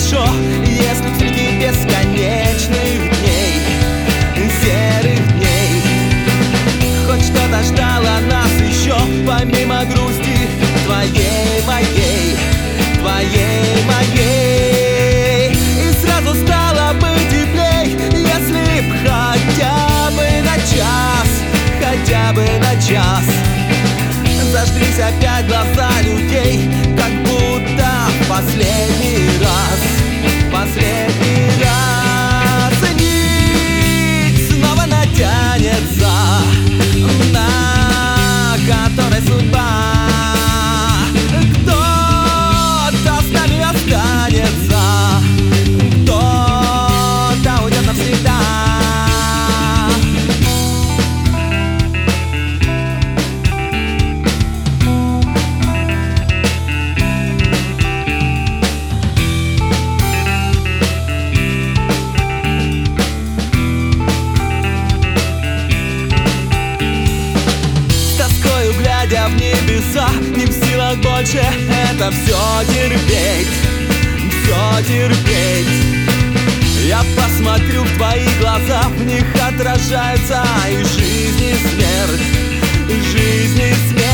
хорошо, если среди бесконечных дней, серых дней, хоть что-то ждало нас еще, помимо грусти твоей, моей, твоей, моей. И сразу стало бы теплей, если б хотя бы на час, хотя бы на час зажглись опять глаза людей, как будто в последний раз, последний раз. Нить снова натянется, на которой судьба. Кто-то с нами останется, кто-то уйдет навсегда. Глядя в небеса, не в силах больше это все терпеть, все терпеть. Я посмотрю в твои глаза, в них отражаются и жизнь, и смерть, жизнь, и смерть.